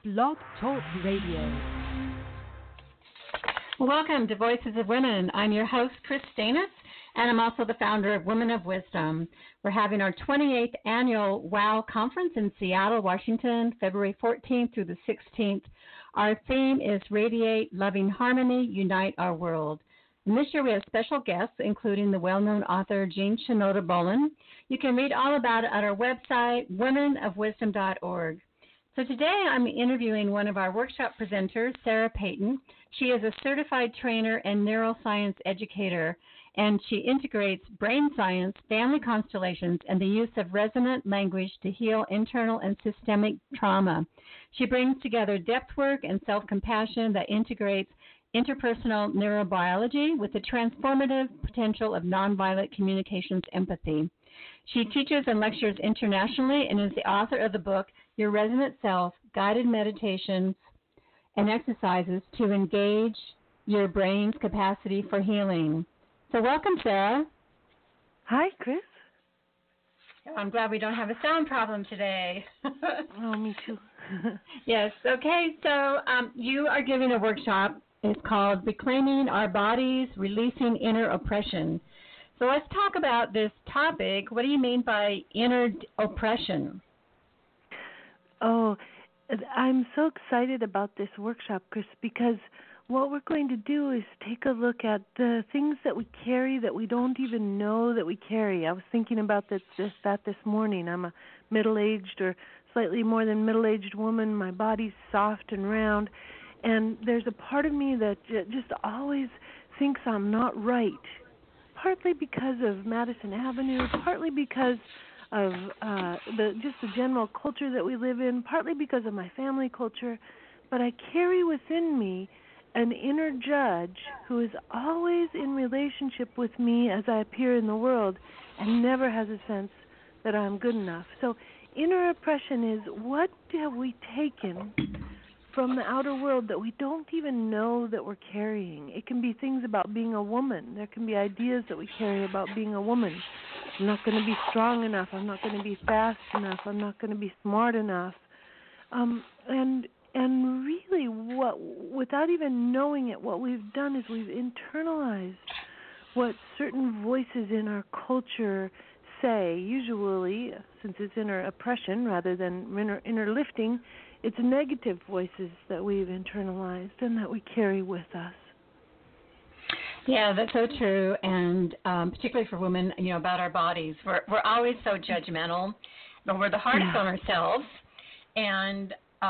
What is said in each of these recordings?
Blog Talk Radio. Welcome to Voices of Women. I'm your host, Chris Stanis, and I'm also the founder of Women of Wisdom. We're having our 28th annual WOW conference in Seattle, Washington, February 14th through the 16th. Our theme is Radiate Loving Harmony, Unite Our World. And this year we have special guests, including the well-known author Jean Shinoda Bolen. You can read all about it at our website, womenofwisdom.org. So today I'm interviewing one of our workshop presenters, Sarah Payton. She is a certified trainer and neuroscience educator, and she integrates brain science, family constellations, and the use of resonant language to heal internal and systemic trauma. She brings together depth work and self-compassion that integrates interpersonal neurobiology with the transformative potential of nonviolent communications empathy. She teaches and lectures internationally and is the author of the book, Your Resonant Self, Guided Meditations and Exercises to Engage Your Brain's Capacity for Healing. So welcome, Sarah. Hi, Chris. I'm glad we don't have a sound problem today. Oh, me too. Yes, okay, so you are giving a workshop. It's called Reclaiming Our Bodies, Releasing Inner Oppression. So let's talk about this topic. What do you mean by inner oppression? Oh, I'm so excited about this workshop, Chris, because what we're going to do is take a look at the things that we carry that we don't even know that we carry. I was thinking about that this morning. I'm a middle-aged or slightly more than middle-aged woman. My body's soft and round. And there's a part of me that just always thinks I'm not right, partly because of Madison Avenue, partly because of the general culture that we live in, partly because of my family culture. But I carry within me an inner judge who is always in relationship with me as I appear in the world and never has a sense that I'm good enough. So inner oppression is, what have we taken from the outer world that we don't even know that we're carrying? It can be things about being a woman. There can be ideas that we carry about being a woman. I'm not going to be strong enough. I'm not going to be fast enough. I'm not going to be smart enough. And really, without even knowing it, what we've done is we've internalized what certain voices in our culture say. Usually, since it's inner oppression rather than inner lifting, it's negative voices that we've internalized and that we carry with us. Yeah, that's so true, and particularly for women, about our bodies. We're always so judgmental, but we're the hardest on ourselves, and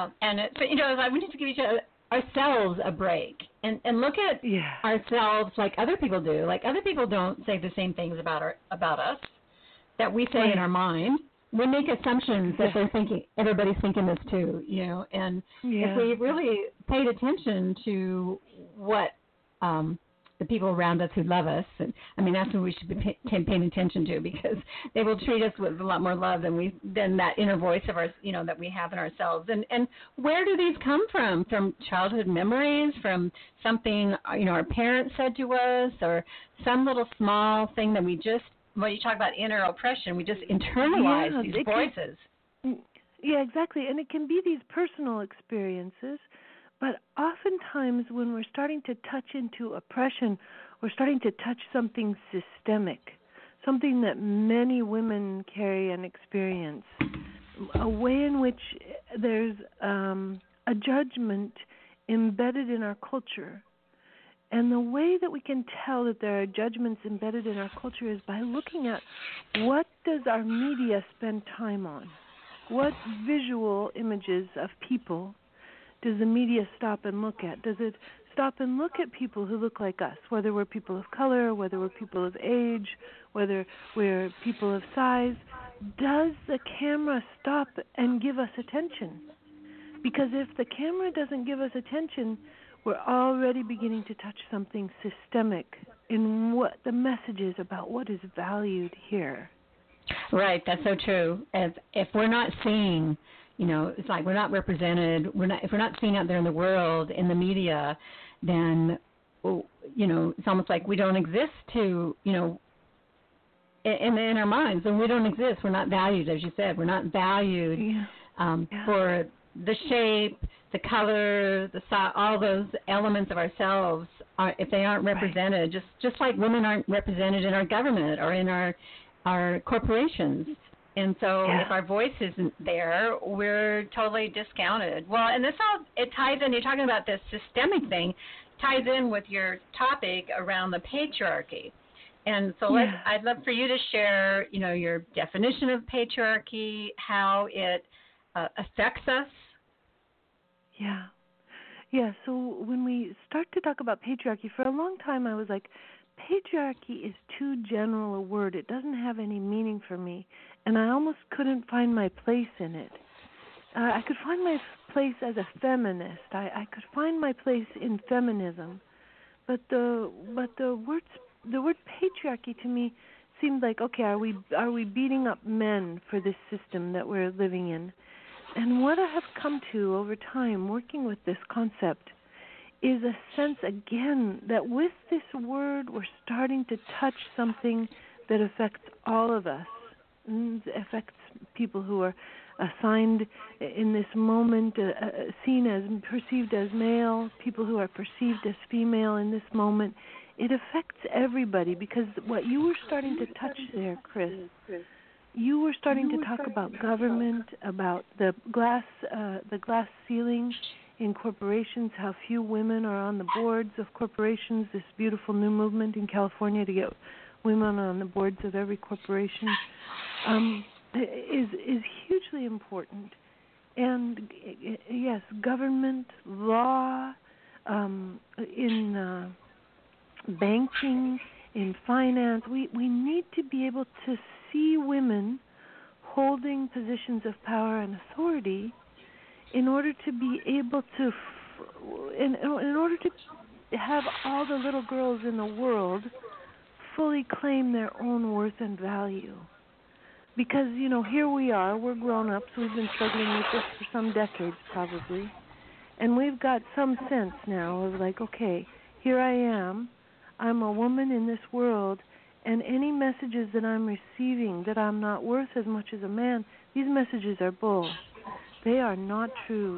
we need to give ourselves a break and look at ourselves like other people do. Like other people don't say the same things about us that we say in our mind. We make assumptions that everybody's thinking this too, and if we really paid attention to what the people around us who love us, and that's who we should be paying attention to, because they will treat us with a lot more love than that inner voice of ours, that we have in ourselves. And where do these come from? From childhood memories, from something our parents said to us, or some little small thing that we just, when you talk about inner oppression, we just internalize these voices. Yeah, exactly. And it can be these personal experiences, but oftentimes when we're starting to touch into oppression, we're starting to touch something systemic, something that many women carry and experience, a way in which there's a judgment embedded in our culture. And the way that we can tell that there are judgments embedded in our culture is by looking at, what does our media spend time on? What visual images of people does the media stop and look at? Does it stop and look at people who look like us, whether we're people of color, whether we're people of age, whether we're people of size? Does the camera stop and give us attention? Because if the camera doesn't give us attention, we're already beginning to touch something systemic in what the message is about what is valued here. Right, that's so true. If we're not seeing, it's like we're not represented. If we're not seen out there in the world, in the media, then it's almost like we don't exist to, in our minds, and we don't exist. We're not valued, as you said. We're not valued for the shape, the color, the size, all those elements of ourselves, if they aren't represented, just like women aren't represented in our government or in our corporations. And so if our voice isn't there, we're totally discounted. Well, and it ties in, you're talking about this systemic thing, ties in with your topic around the patriarchy. And so I'd love for you to share, your definition of patriarchy, how it affects us. Yeah, so when we start to talk about patriarchy, for a long time I was like, patriarchy is too general a word. It doesn't have any meaning for me. And I almost couldn't find my place in it. I could find my place as a feminist. I could find my place in feminism. But the word patriarchy to me seemed like, okay, are we beating up men for this system that we're living in? And what I have come to over time working with this concept is a sense, again, that with this word we're starting to touch something that affects all of us. It affects people who are assigned in this moment, perceived as male, people who are perceived as female in this moment. It affects everybody, because what you were starting to touch there, Chris, you were starting to talk about government, about the glass ceiling in corporations, how few women are on the boards of corporations, this beautiful new movement in California to get women on the boards of every corporation, is hugely important. And yes, government, law, in banking, in finance, we need to be able to see women holding positions of power and authority in order to be able to, in order to have all the little girls in the world fully claim their own worth and value. Because, here we are, we're grown-ups, we've been struggling with this for some decades probably, and we've got some sense now of like, okay, here I am, I'm a woman in this world, and any messages that I'm receiving that I'm not worth as much as a man, these messages are bull. They are not true.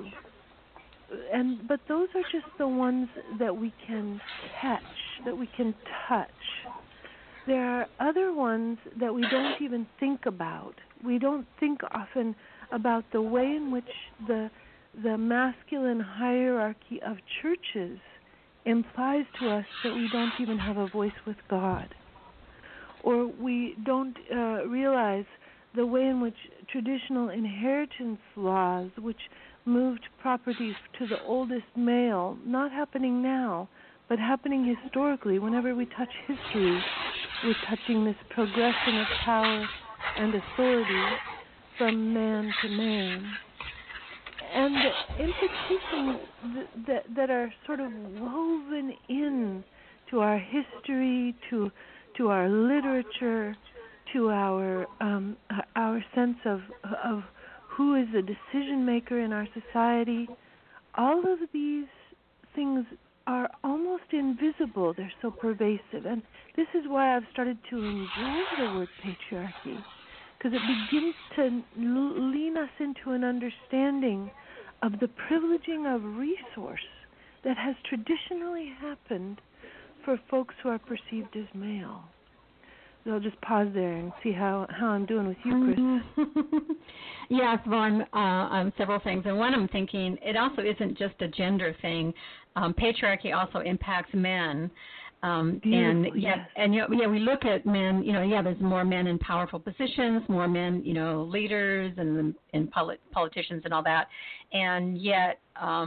But those are just the ones that we can catch, that we can touch. There are other ones that we don't even think about. We don't think often about the way in which the masculine hierarchy of churches implies to us that we don't even have a voice with God. Or we don't realize the way in which traditional inheritance laws, which moved property to the oldest male, not happening now, but happening historically. Whenever we touch history, we're touching this progression of power and authority from man to man. And the implications that are sort of woven in to our history, to our literature, to our sense of who is the decision maker in our society, all of these things are almost invisible. They're so pervasive. And this is why I've started to enjoy the word patriarchy, because it begins to lean us into an understanding of the privileging of resource that has traditionally happened for folks who are perceived as male. So I'll just pause there and see how I'm doing with you, Chris. Yes, well, I'm several things. And one, I'm thinking it also isn't just a gender thing. Patriarchy also impacts men. We look at men, there's more men in powerful positions, more men, leaders and politicians and all that. And yet,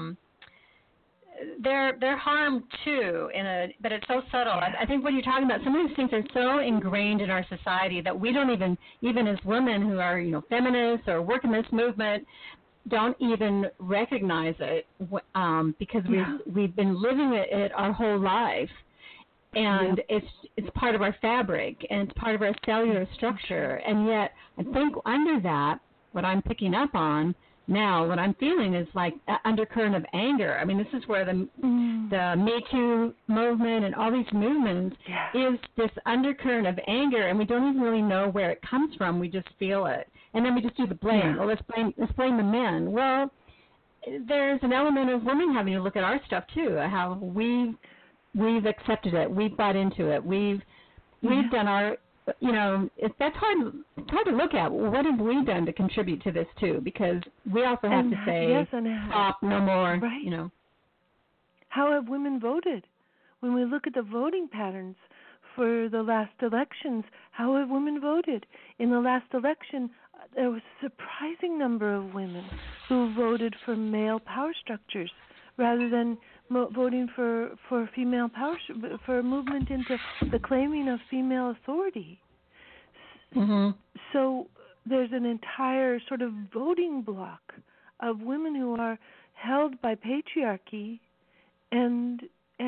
they're harmed too, but it's so subtle. I think what you're talking about, some of these things are so ingrained in our society that we don't even as women who are, feminists or work in this movement, don't even recognize it because we've been living it our whole life. And it's part of our fabric, and it's part of our cellular structure. And yet, I think under that, what I'm picking up on now, what I'm feeling is like an undercurrent of anger. I mean, this is where the Me Too movement and all these movements is this undercurrent of anger, and we don't even really know where it comes from. We just feel it, and then we just do the blame. Well, let's blame the men. Well, there's an element of women having to look at our stuff too. How we've accepted it, we've bought into it, we've done our, that's hard. It's hard to look at. What have we done to contribute to this too? Because we also have to say, stop, no more. Right. How have women voted? When we look at the voting patterns for the last elections, how have women voted? In the last election, there was a surprising number of women who voted for male power structures rather than voting for female power, for movement into the claiming of female authority. Mm-hmm. So there's an entire sort of voting block of women who are held by patriarchy and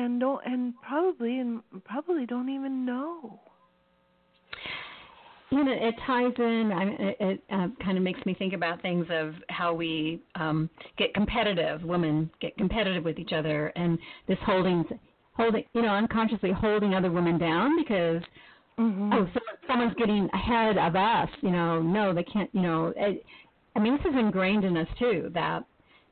probably don't even know. It ties in. It kind of makes me think about things of how we get competitive. Women get competitive with each other, and this holding, unconsciously holding other women down because someone's getting ahead of us. No, they can't. This is ingrained in us too. That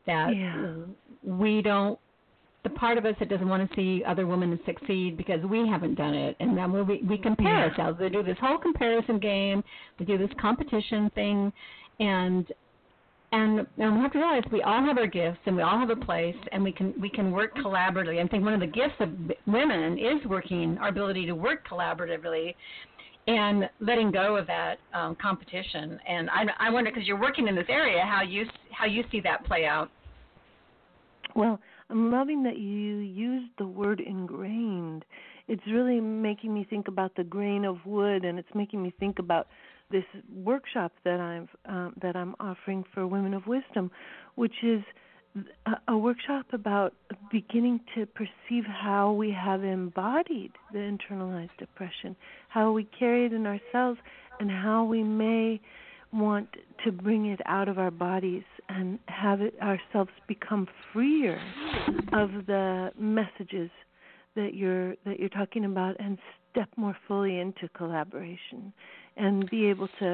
we don't. The part of us that doesn't want to see other women succeed because we haven't done it, and then we compare ourselves. We do this whole comparison game. We do this competition thing, and we have to realize we all have our gifts and we all have a place, and we can work collaboratively. I think one of the gifts of women is our ability to work collaboratively, and letting go of that competition. And I wonder, because you're working in this area, how you see that play out. Well, I'm loving that you used the word ingrained. It's really making me think about the grain of wood, and it's making me think about this workshop that I'm offering for Women of Wisdom, which is a workshop about beginning to perceive how we have embodied the internalized depression, how we carry it in ourselves, and how we may want to bring it out of our bodies and have it ourselves become freer of the messages that you're talking about, and step more fully into collaboration and be able to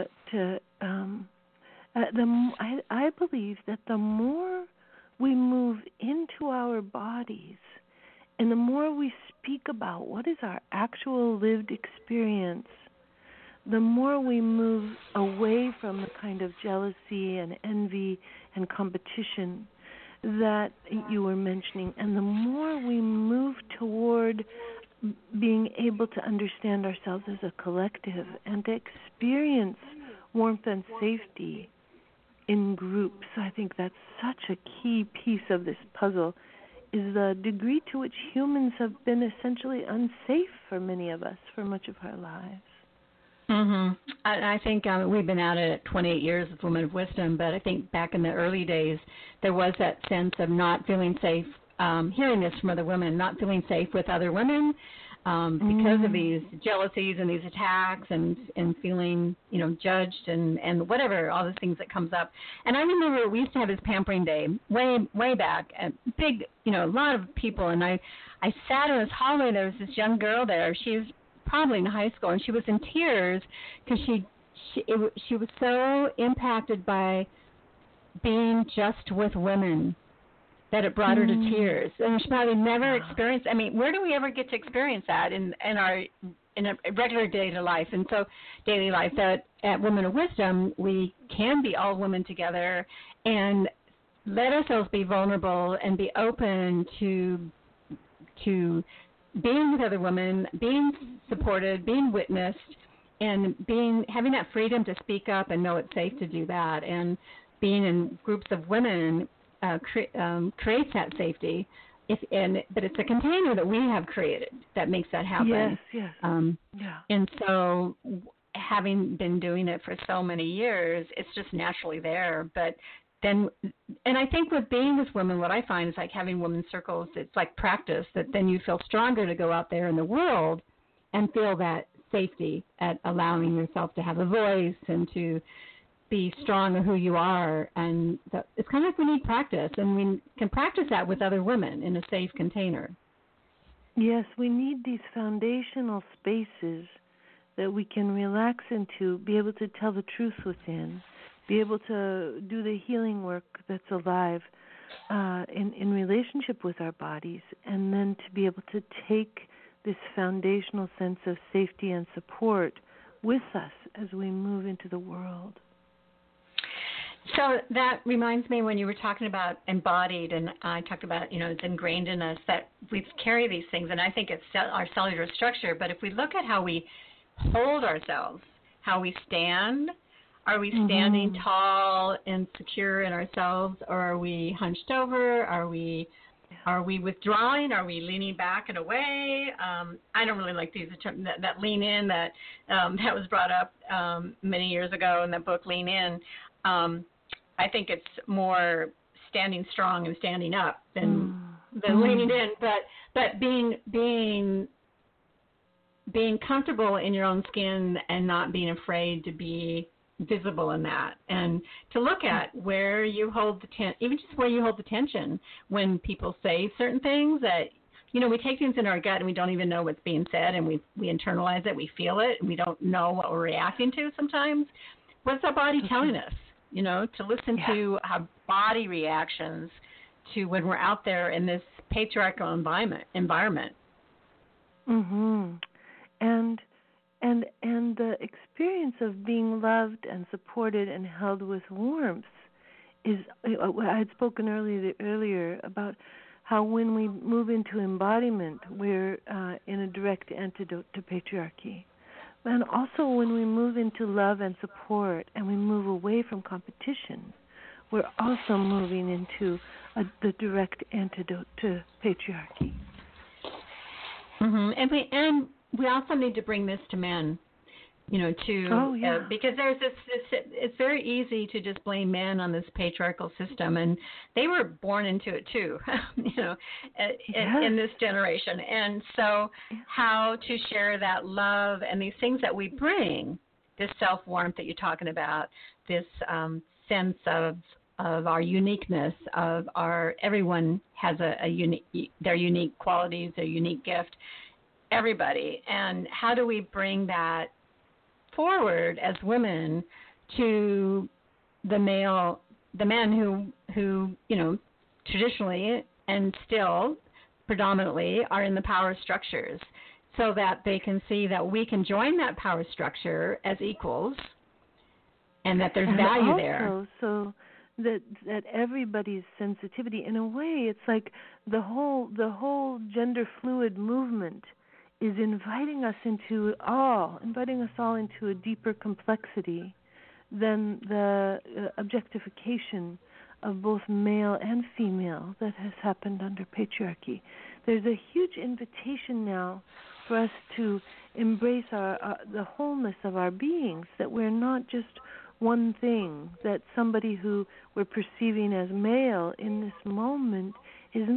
I believe that the more we move into our bodies and the more we speak about what is our actual lived experience, the more we move away from the kind of jealousy and envy and competition that you were mentioning, and the more we move toward being able to understand ourselves as a collective and to experience warmth and safety in groups. I think that's such a key piece of this puzzle, is the degree to which humans have been essentially unsafe for many of us for much of our lives. Mm-hmm. I think we've been at it 28 years with Women of Wisdom, but I think back in the early days, there was that sense of not feeling safe, hearing this from other women, not feeling safe with other women because of these jealousies and these attacks and feeling, judged and whatever, all the things that comes up. And I remember we used to have this pampering day way back, and big, a lot of people, and I sat in this hallway. There was this young girl there. She was probably in high school, and she was in tears because she was so impacted by being just with women that it brought her to tears, and she probably never experienced. I mean, where do we ever get to experience that in a regular daily life? And so, daily life, that at Women of Wisdom, we can be all women together and let ourselves be vulnerable and be open to being with other women, being supported, being witnessed, and having that freedom to speak up and know it's safe to do that. And being in groups of women creates that safety. But it's a container that we have created that makes that happen. Yes. And so, having been doing it for so many years, it's just naturally there. But then, and I think with being with women, what I find is like having women's circles, it's like practice, that then you feel stronger to go out there in the world and feel that safety at allowing yourself to have a voice and to be strong in who you are. And it's kind of like we need practice, and we can practice that with other women in a safe container. Yes, we need these foundational spaces that we can relax into, be able to tell the truth within, be able to do the healing work that's alive. in relationship with our bodies, and then to be able to take this foundational sense of safety and support with us as we move into the world. So that reminds me when you were talking about embodied, and I talked about, it's ingrained in us that we carry these things, and I think it's our cellular structure. But if we look at how we hold ourselves, how we stand, are we standing tall and secure in ourselves, or are we hunched over? Are we withdrawing? Are we leaning back and away? I don't really like these that lean in that was brought up many years ago in the book Lean In. I think it's more standing strong and standing up than leaning in, but being comfortable in your own skin and not being afraid to be visible in that, and to look at where you hold even just where you hold the tension when people say certain things that, we take things in our gut and we don't even know what's being said, and we internalize it, we feel it, and we don't know what we're reacting to sometimes. What's our body telling us? To listen to our body reactions to when we're out there in this patriarchal environment. And the experience of being loved and supported and held with warmth is, I had spoken earlier about how when we move into embodiment, we're in a direct antidote to patriarchy. And also when we move into love and support and we move away from competition, we're also moving into the direct antidote to patriarchy. And we also need to bring this to men, because there's this, it's very easy to just blame men on this patriarchal system, and they were born into it too, in this generation. And so how to share that love and these things that we bring, this self-warmth that you're talking about, this sense of our uniqueness, of everyone has their unique qualities, their unique gift, everybody. And how do we bring that forward as women to the men who traditionally and still predominantly are in the power structures, so that they can see that we can join that power structure as equals, and that there's value there. So that everybody's sensitivity, in a way, it's like the whole gender fluid movement is inviting us all into a deeper complexity than the objectification of both male and female that has happened under patriarchy. There's a huge invitation now for us to embrace the wholeness of our beings, that we're not just one thing, that somebody who we're perceiving as male in this moment is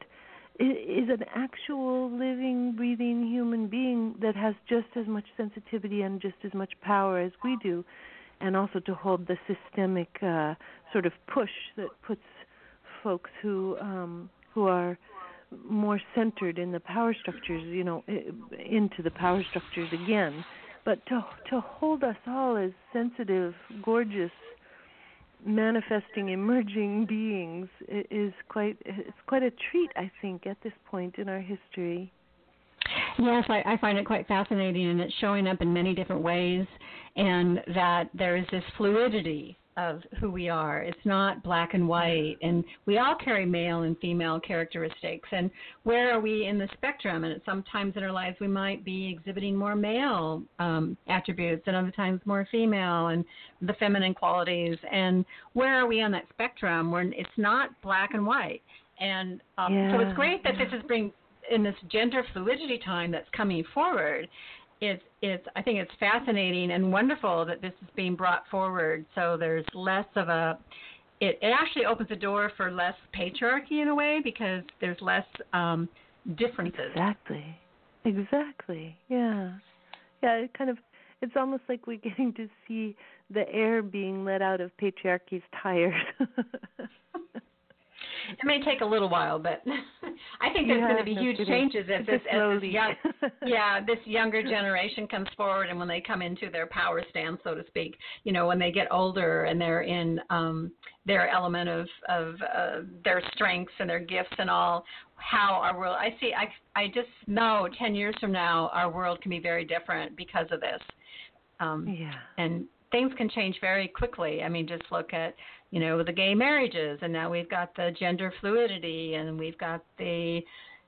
an actual living, breathing human being that has just as much sensitivity and just as much power as we do, and also to hold the systemic sort of push that puts folks who are more centered in the power structures, into the power structures again. But to hold us all as sensitive, gorgeous, manifesting, emerging beings is quite a treat, I think, at this point in our history. Yes, I find it quite fascinating, and it's showing up in many different ways, and that there is this fluidity of who we are. It's not black and white, and we all carry male and female characteristics. And where are we in the spectrum? And sometimes in our lives we might be exhibiting more male attributes, and other times more female and the feminine qualities. And where are we on that spectrum when it's not black and white? And so it's great that this is in this gender fluidity time that's coming forward. I think it's fascinating and wonderful that this is being brought forward. So there's less of it actually opens the door for less patriarchy in a way, because there's less differences. Exactly. Yeah. It's almost like we're getting to see the air being let out of patriarchy's tires. It may take a little while, but I I think there's going to be no huge kidding. changes as this young, this younger Yeah. generation comes forward, and when they come into their power stance, so to speak, when they get older and they're in their element of their strengths and their gifts and all, how our world. I just know 10 years from now our world can be very different because of this. And things can change very quickly. I mean, just look at, the gay marriages, and now we've got the gender fluidity, and we've got the,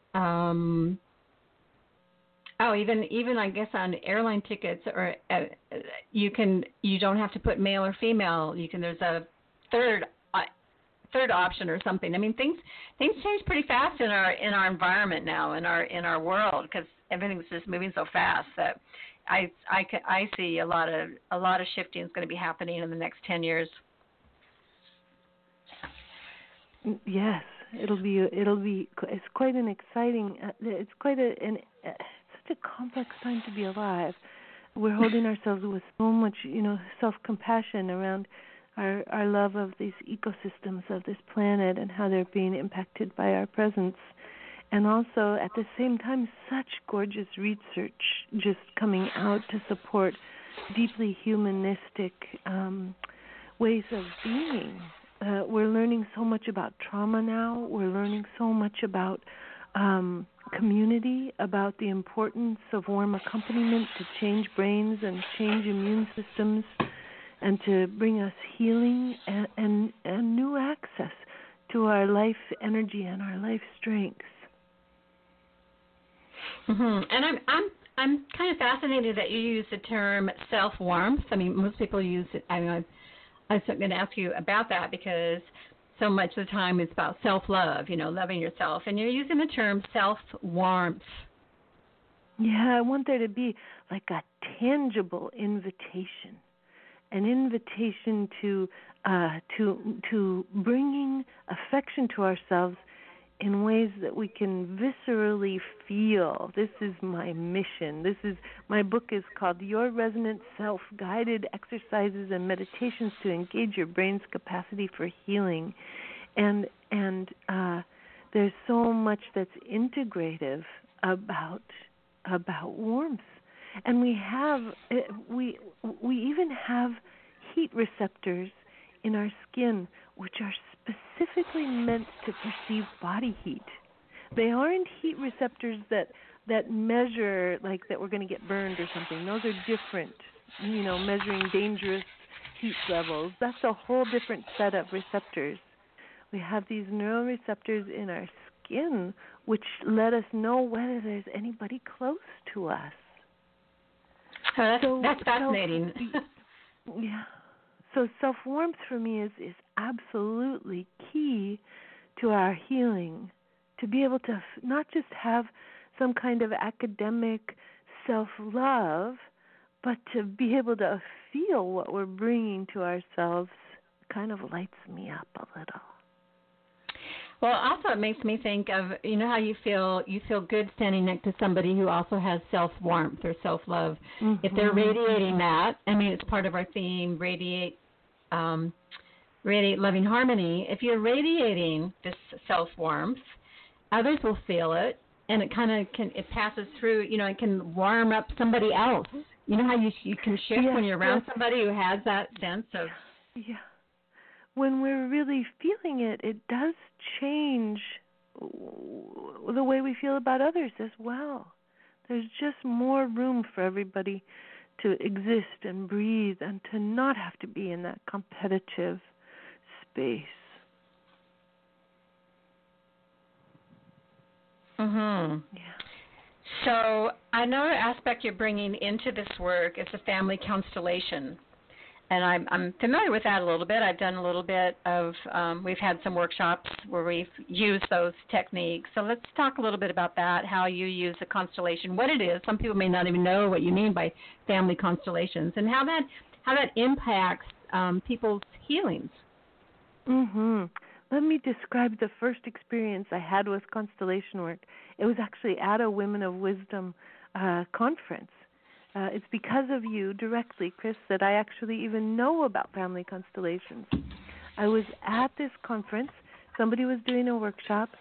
even I guess on airline tickets, or you don't have to put male or female. There's a third option or something. I mean, things change pretty fast in our environment now, in our world, because everything's just moving so fast that I see a lot of shifting is going to be happening in the next 10 years. Yes, it's quite an exciting. It's quite such a complex time to be alive. We're holding ourselves with so much, self-compassion around our love of these ecosystems of this planet and how they're being impacted by our presence. And also, at the same time, such gorgeous research just coming out to support deeply humanistic ways of being. We're learning so much about trauma now. We're learning so much about community, about the importance of warm accompaniment to change brains and change immune systems, and to bring us healing and new access to our life energy and our life strengths. Mm-hmm. And I'm kind of fascinated that you use the term self-warmth. I mean, most people use it. I was going to ask you about that, because so much of the time it's about self-love, loving yourself, and you're using the term self-warmth. Yeah, I want there to be like a tangible invitation, an invitation to bringing affection to ourselves in ways that we can viscerally feel. This is my mission. My book is called Your Resonant Self, Guided Exercises and Meditations to Engage Your Brain's Capacity for Healing. And there's so much that's integrative about warmth. And we even have heat receptors in our skin, which are specifically meant to perceive body heat. They aren't heat receptors that measure like that we're going to get burned or something. Those are different, measuring dangerous heat levels. That's a whole different set of receptors. We have these neuroreceptors in our skin which let us know whether there's anybody close to us. That's fascinating. Yeah. So self-warmth for me is absolutely key to our healing, to be able to not just have some kind of academic self-love, but to be able to feel what we're bringing to ourselves kind of lights me up a little. Well, also it makes me think of, how you feel good standing next to somebody who also has self-warmth or self-love. Mm-hmm. If they're radiating that, I mean, it's part of our theme, radiate loving harmony. If you're radiating this self-warmth, others will feel it, and it kind of it passes through, it can warm up somebody else. You know how you can shift when you're around somebody who has that sense of... Yeah. When we're really feeling it, it does change the way we feel about others as well. There's just more room for everybody to exist and breathe and to not have to be in that competitive space. Mm-hmm. Yeah. So another aspect you're bringing into this work is the family constellation. And I'm familiar with that a little bit. I've done a little bit of, we've had some workshops where we've used those techniques. So let's talk a little bit about that, how you use a constellation, what it is. Some people may not even know what you mean by family constellations, and how that impacts people's healings. Mm-hmm. Let me describe the first experience I had with constellation work. It was actually at a Women of Wisdom conference. It's because of you directly, Chris, that I actually even know about family constellations. I was at this conference. Somebody was doing a workshop,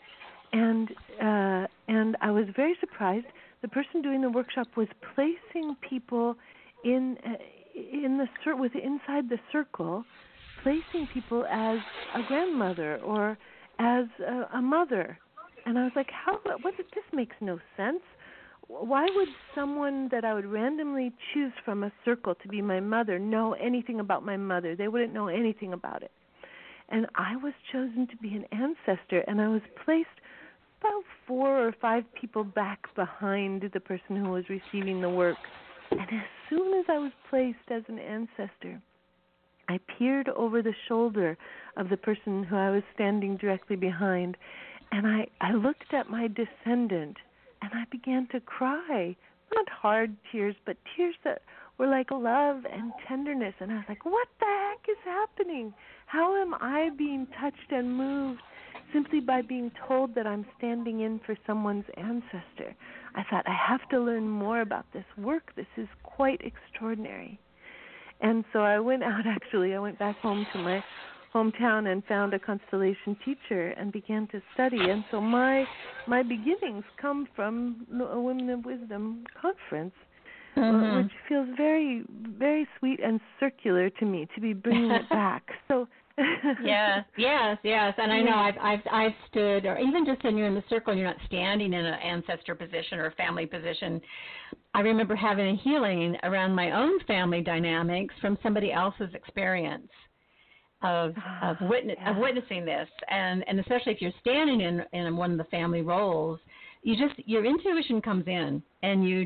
and I was very surprised. The person doing the workshop was placing people in inside the circle, placing people as a grandmother or as a mother, and I was like, this makes no sense. Why would someone that I would randomly choose from a circle to be my mother know anything about my mother? They wouldn't know anything about it. And I was chosen to be an ancestor, and I was placed about 4 or 5 people back behind the person who was receiving the work. And as soon as I was placed as an ancestor, I peered over the shoulder of the person who I was standing directly behind, and I looked at my descendant, and I began to cry. Not hard tears, but tears that were like love and tenderness. And I was like, what the heck is happening? How am I being touched and moved simply by being told that I'm standing in for someone's ancestor? I thought, I have to learn more about this work. This is quite extraordinary. And so I went back home to my hometown and found a constellation teacher and began to study. And so my beginnings come from a Women of Wisdom conference, which feels very, very sweet and circular to me to be bringing it back. So yes. And I know I've stood, or even just when you're in the circle and you're not standing in an ancestor position or a family position. I remember having a healing around my own family dynamics from somebody else's experience of witnessing this, and especially if you're standing in one of the family roles, your intuition comes in, and you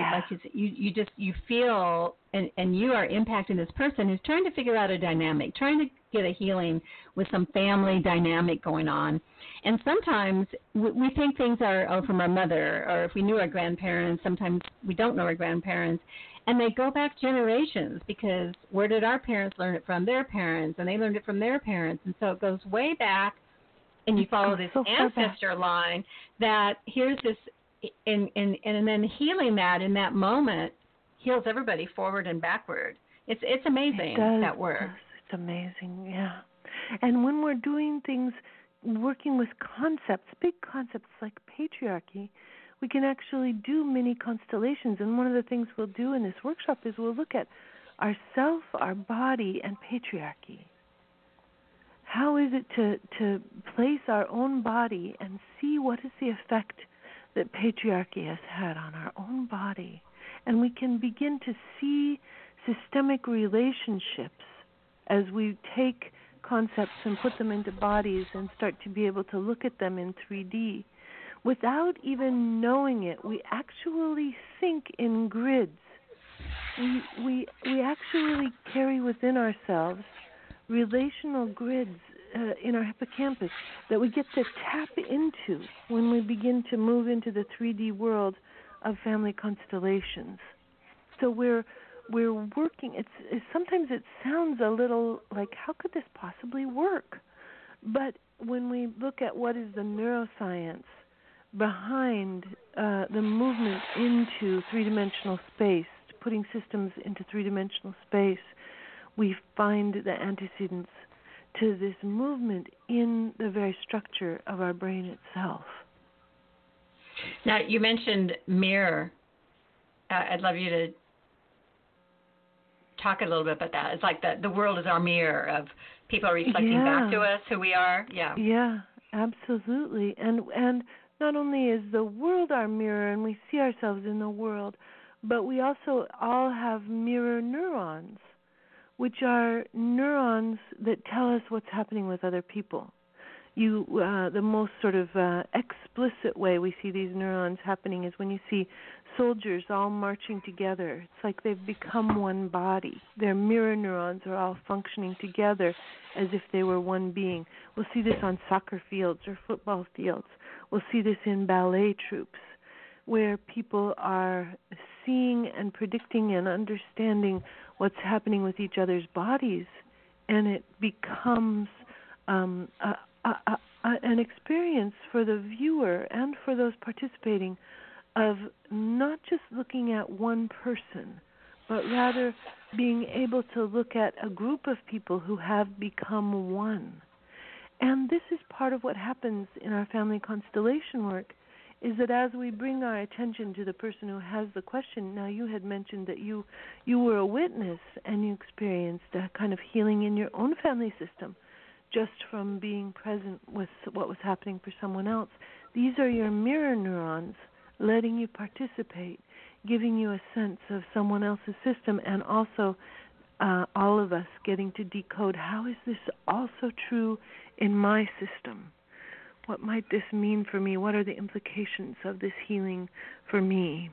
feel and you are impacting this person who's trying to figure out a dynamic, trying to get a healing with some family dynamic going on. And sometimes we think things are from our mother, or if we knew our grandparents, sometimes we don't know our grandparents. And they go back generations, because where did our parents learn it from? Their parents, and they learned it from their parents. And so it goes way back, and you follow this ancestor line that here's this, and then healing that in that moment heals everybody forward and backward. It's amazing, that work. It's amazing, yeah. And when we're doing things, working with concepts, big concepts like patriarchy, we can actually do mini constellations. And one of the things we'll do in this workshop is we'll look at ourself, our body, and patriarchy. How is it to place our own body and see what is the effect that patriarchy has had on our own body? And we can begin to see systemic relationships as we take concepts and put them into bodies and start to be able to look at them in 3D. Without even knowing it, we actually think in grids. We actually carry within ourselves relational grids in our hippocampus that we get to tap into when we begin to move into the 3D world of family constellations. So we're working. Sometimes it sounds a little like, how could this possibly work? But when we look at what is the neuroscience behind the movement into three-dimensional space, putting systems into three-dimensional space, we find the antecedents to this movement in the very structure of our brain itself. Now, you mentioned mirror. I'd love you to talk a little bit about that. It's like the world is our mirror of people reflecting back to us who we are. Yeah, absolutely. And not only is the world our mirror and we see ourselves in the world, but we also all have mirror neurons, which are neurons that tell us what's happening with other people. The most sort of explicit way we see these neurons happening is when you see soldiers all marching together. It's like they've become one body. Their mirror neurons are all functioning together as if they were one being. We'll see this on soccer fields or football fields. We'll see this in ballet troupes, where people are seeing and predicting and understanding what's happening with each other's bodies, and it becomes an experience for the viewer and for those participating of not just looking at one person, but rather being able to look at a group of people who have become one. And this is part of what happens in our family constellation work, is that as we bring our attention to the person who has the question, now you had mentioned that you were a witness and you experienced a kind of healing in your own family system just from being present with what was happening for someone else. These are your mirror neurons letting you participate, giving you a sense of someone else's system, and also all of us getting to decode, how is this also true in my system? What might this mean for me? What are the implications of this healing for me?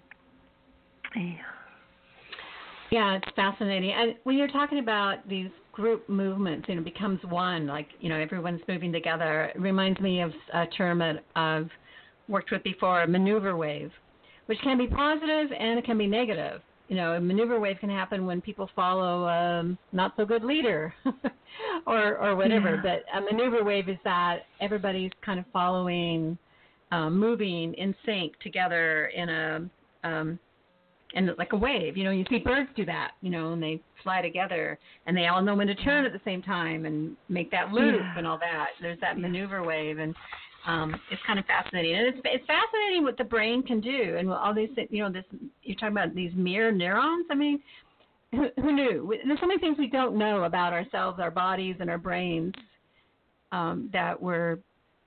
Yeah, it's fascinating. And when you're talking about these group movements, becomes one, like, everyone's moving together, it reminds me of a term that I've worked with before, a maneuver wave, which can be positive and it can be negative. A maneuver wave can happen when people follow a not so good leader or whatever. Yeah. But a maneuver wave is that everybody's kind of following, moving in sync together in like a wave. You see birds do that, and they fly together and they all know when to turn at the same time and make that loop and all that. There's that maneuver wave, and it's kind of fascinating. And it's fascinating what the brain can do, and all these things, you're talking about these mirror neurons. I mean, who knew? There's so many things we don't know about ourselves, our bodies, and our brains that we're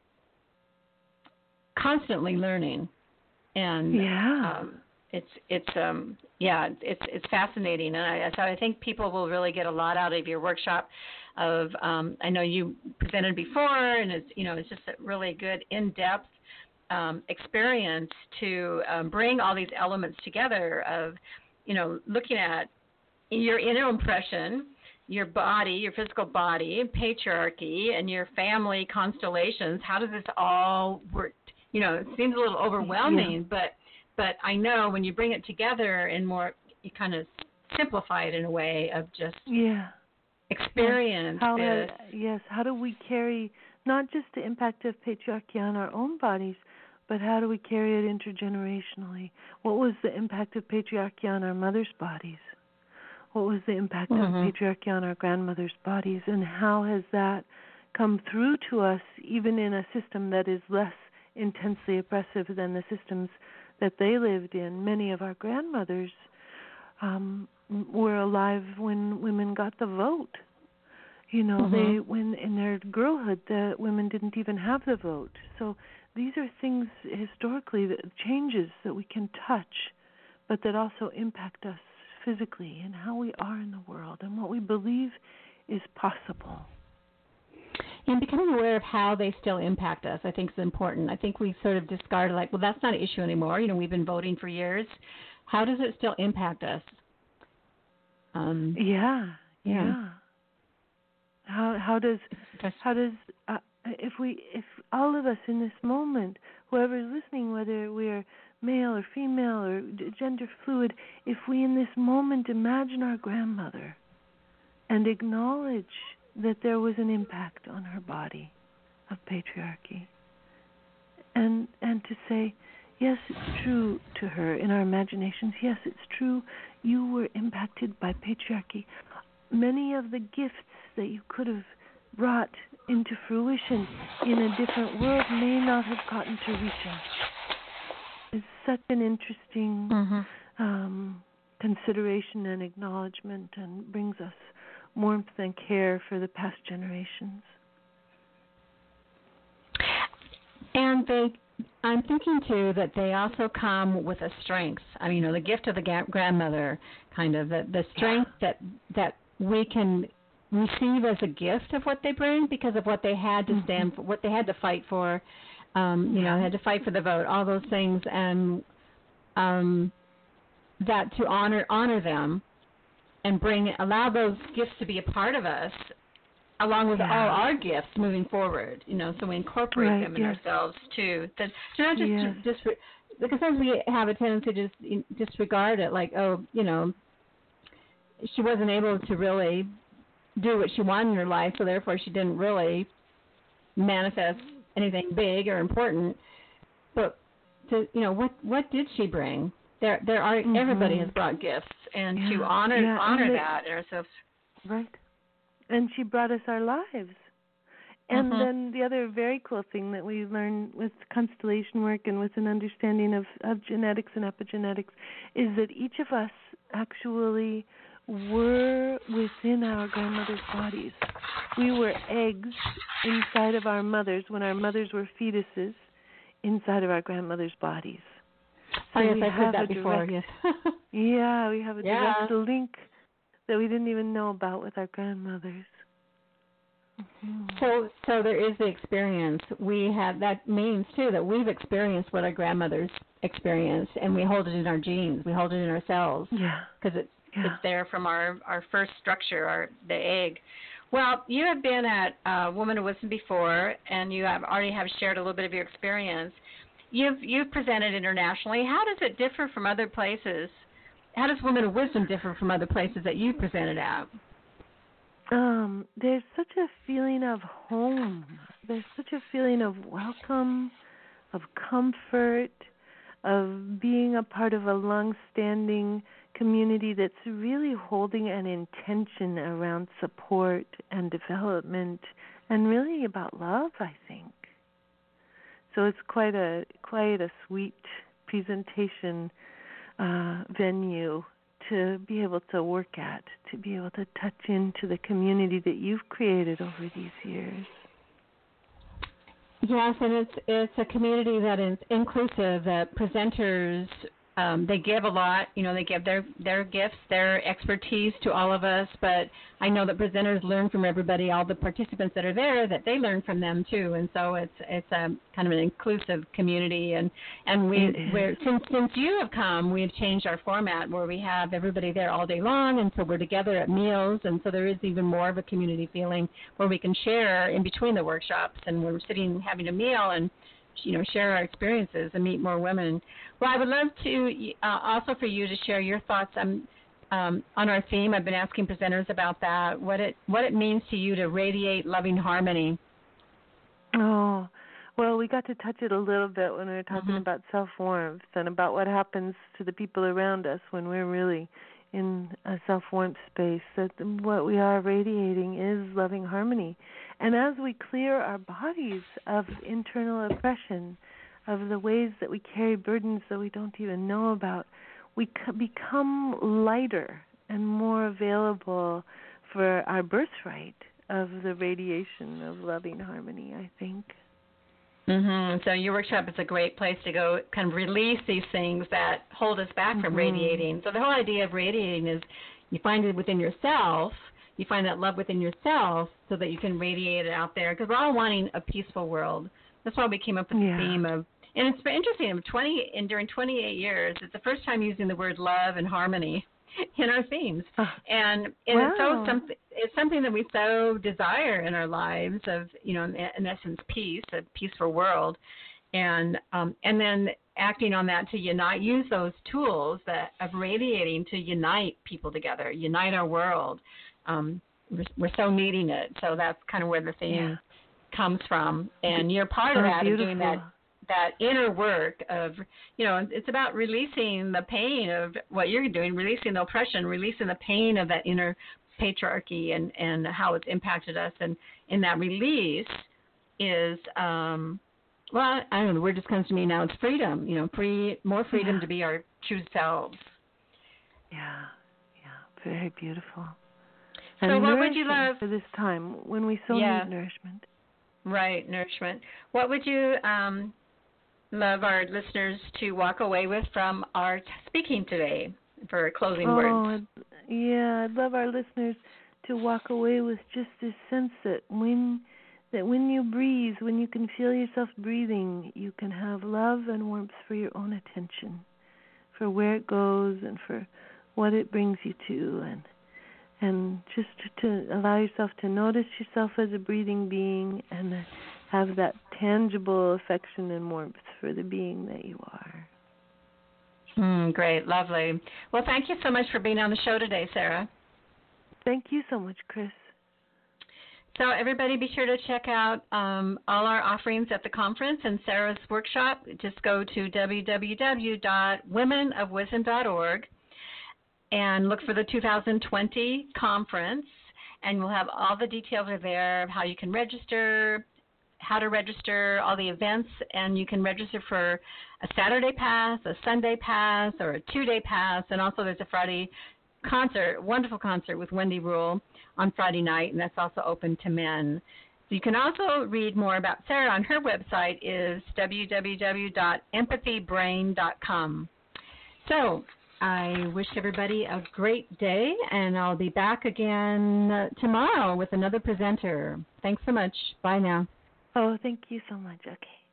constantly learning. And it's fascinating. And so I think people will really get a lot out of your workshop. I know you presented before, and it's just a really good in-depth experience to bring all these elements together of, looking at your inner impression, your body, your physical body, patriarchy, and your family constellations. How does this all work? It seems a little overwhelming, but I know when you bring it together and more, you kind of simplify it in a way of just experience. How do we carry not just the impact of patriarchy on our own bodies, but how do we carry it intergenerationally? What was the impact of patriarchy on our mother's bodies? What was the impact of patriarchy on our grandmother's bodies? And how has that come through to us, even in a system that is less intensely oppressive than the systems that they lived in? Many of our grandmothers were alive when women got the vote. They, when in their girlhood, the women didn't even have the vote. So these are things historically, that changes that we can touch, but that also impact us physically and how we are in the world and what we believe is possible. And becoming aware of how they still impact us, I think, is important. I think we sort of discard, like, well, that's not an issue anymore. We've been voting for years. How does it still impact us? How does if all of us in this moment, whoever is listening, whether we're male or female or gender fluid, if we in this moment imagine our grandmother and acknowledge that there was an impact on her body of patriarchy, and to say, yes, it's true to her in our imaginations. Yes, it's true. You were impacted by patriarchy. Many of the gifts that you could have brought into fruition in a different world may not have gotten to reach us. It's such an interesting consideration and acknowledgement, and brings us warmth and care for the past generations. And I'm thinking, too, that they also come with a strength. I mean, the gift of the grandmother, kind of, the strength that we can receive as a gift of what they bring because of what they had to stand for, what they had to fight for. They had to fight for the vote, all those things, and that to honor them and allow those gifts to be a part of us, along with all our gifts moving forward, so we incorporate them in ourselves too. That not just because sometimes we have a tendency to just disregard it, like, she wasn't able to really do what she wanted in her life, so therefore she didn't really manifest anything big or important. But what did she bring? There are everybody has brought gifts, and to honor that in ourselves. Right. And she brought us our lives. And then the other very cool thing that we learn with constellation work and with an understanding of genetics and epigenetics is that each of us actually were within our grandmother's bodies. We were eggs inside of our mothers when our mothers were fetuses inside of our grandmother's bodies. So yes, I've heard that before, yes. Yeah, we have a direct link that we didn't even know about with our grandmothers. So there is the experience. We have, that means, too, that we've experienced what our grandmothers experienced, and we hold it in our genes. We hold it in our cells. Yeah. Because it's there from our first structure, the egg. Well, you have been at Woman of Wisdom before, and you already have shared a little bit of your experience. You've presented internationally. How does it differ from other places? How does Woman of Wisdom differ from other places that you've presented at? There's such a feeling of home. There's such a feeling of welcome, of comfort, of being a part of a long-standing community that's really holding an intention around support and development and really about love, I think. So it's quite a sweet presentation venue to be able to work at, to be able to touch into the community that you've created over these years. Yes, and it's a community that is inclusive, that presenters, they give a lot, they give their gifts, their expertise to all of us, but I know that presenters learn from everybody, all the participants that are there, that they learn from them too, and so it's a kind of an inclusive community, and we're since you have come, we've changed our format where we have everybody there all day long, and so we're together at meals, and so there is even more of a community feeling where we can share in between the workshops, and we're sitting having a meal and share our experiences and meet more women. Well, I would love to also for you to share your thoughts on our theme. I've been asking presenters about that, what it means to you to radiate loving harmony. Oh, well, we got to touch it a little bit when we were talking about self-warmth and about what happens to the people around us when we're really in a self-warmth space, that what we are radiating is loving harmony. And as we clear our bodies of internal oppression, of the ways that we carry burdens that we don't even know about, we become lighter and more available for our birthright of the radiation of loving harmony, I think. So your workshop is a great place to go kind of release these things that hold us back from radiating. So the whole idea of radiating is you find it within yourself, you find that love within yourself so that you can radiate it out there, because we're all wanting a peaceful world. That's why we came up with the theme of, and it's interesting, during 28 years, it's the first time using the word love and harmony in our themes. And it's something that we so desire in our lives of, in essence, peace, a peaceful world. And then acting on that to use those tools of radiating to unite people together, unite our world. We're so needing it. So that's kind of where the theme comes from. And you're part of that, of doing that inner work of, it's about releasing the pain of what you're doing, releasing the oppression, releasing the pain of that inner patriarchy and how it's impacted us. And in that release is, well, I don't know, the word just comes to me now, it's freedom, more freedom to be our true selves. Yeah, very beautiful. So and what would you love for this time when we so need nourishment? Right, nourishment. What would you love our listeners to walk away with from our speaking today for closing words? I'd love our listeners to walk away with just this sense that when you breathe, when you can feel yourself breathing, you can have love and warmth for your own attention, for where it goes and for what it brings you to, and just to allow yourself to notice yourself as a breathing being and have that tangible affection and warmth for the being that you are. Great, lovely. Well, thank you so much for being on the show today, Sarah. Thank you so much, Chris. So everybody be sure to check out all our offerings at the conference and Sarah's workshop. Just go to www.womenofwisdom.org and look for the 2020 conference. and we'll have all the details are there of how you can register, how to register, all the events, and you can register for a Saturday pass, a Sunday pass, or a 2-day pass, and also there's a Friday concert, wonderful concert with Wendy Rule on Friday night, and that's also open to men. So you can also read more about Sarah on her website is www.empathybrain.com. So I wish everybody a great day, and I'll be back again tomorrow with another presenter. Thanks so much. Bye now. Oh, thank you so much. Okay.